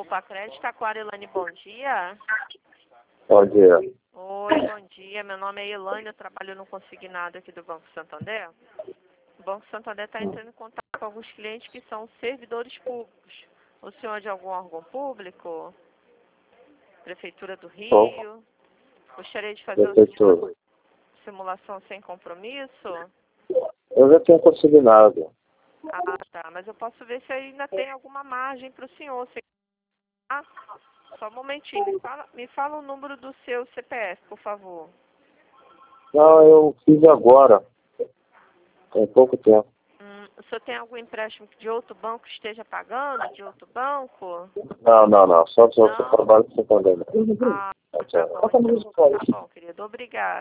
Pacred, Taquarelane, bom dia. Bom dia. Oi, bom dia. Meu nome é Elaine, eu trabalho no consignado aqui do Banco Santander. O Banco Santander está entrando em contato com alguns clientes que são servidores públicos. O senhor é de algum órgão público? Prefeitura do Rio? Gostaria de fazer uma simulação sem compromisso? Eu já tenho consignado. Ah, tá. Mas eu posso ver se ainda tem alguma margem para o senhor. Ah, só um momentinho. Me fala o número do seu CPF, por favor. Não, eu fiz agora. Tem pouco tempo. O senhor tem algum empréstimo de outro banco que esteja pagando? De outro banco? Não. Só Não? trabalho com Santander. Ah, tá bom, então. Tá bom, querido. Obrigada.